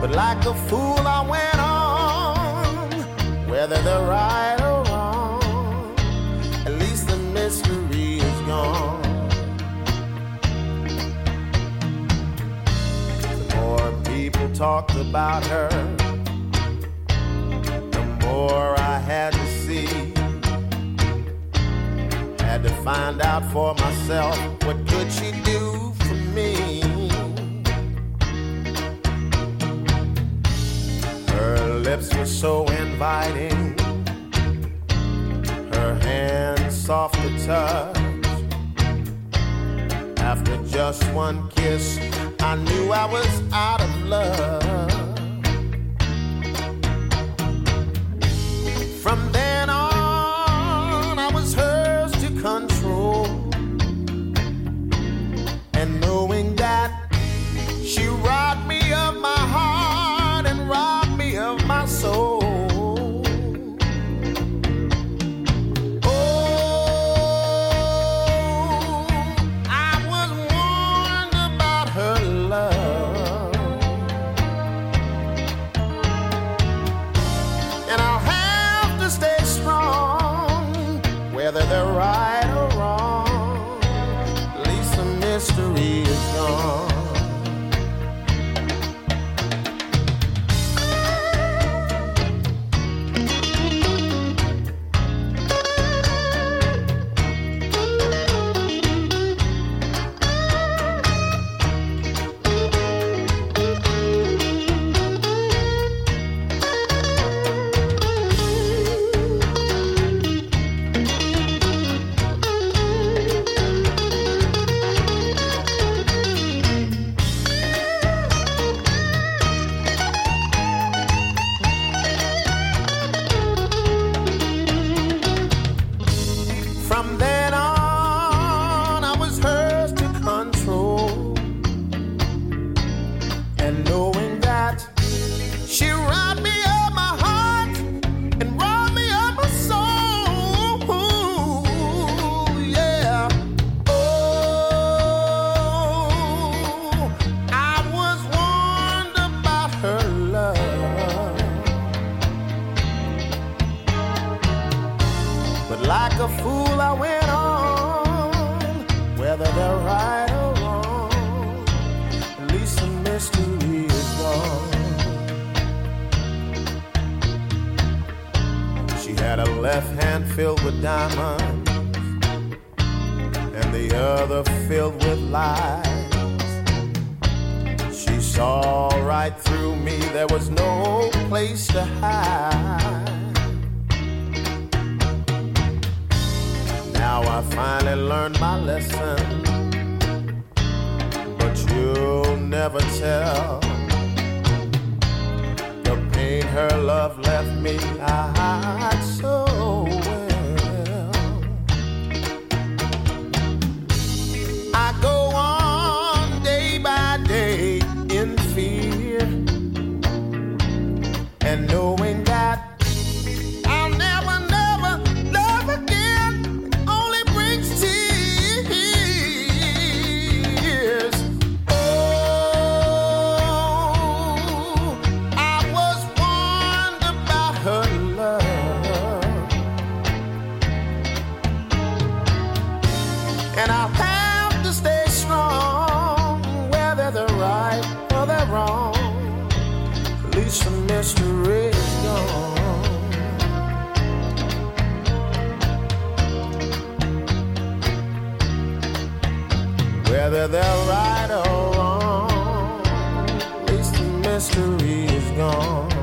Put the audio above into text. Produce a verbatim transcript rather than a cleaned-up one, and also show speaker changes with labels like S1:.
S1: But like a fool I went on, whether they're right or wrong, at least the mystery is gone. The more people talked about her, the more I had to see. Had to find out for myself, what could she do for me? Her lips were so inviting, her hands soft to touch. After just one kiss, I knew I was out of love. From then on, I was hers to control. And knowing that she robbed me of my heart and robbed me of my soul. Whether they're right or wrong, at least the mystery is gone. Like a fool I went on, whether they're right or wrong, at least the mystery is gone. She had a left hand filled with diamonds and the other filled with lies. She saw right through me, there was no place to hide. Now I finally learned my lesson, but you'll never tell the pain her love left me. I hide so well. I go on day by day in fear, and knowing that I'll never, never love again. And I'll have to stay strong, whether they're right or they're wrong. At least the mystery is gone. Whether they're right or wrong, at least the mystery is gone.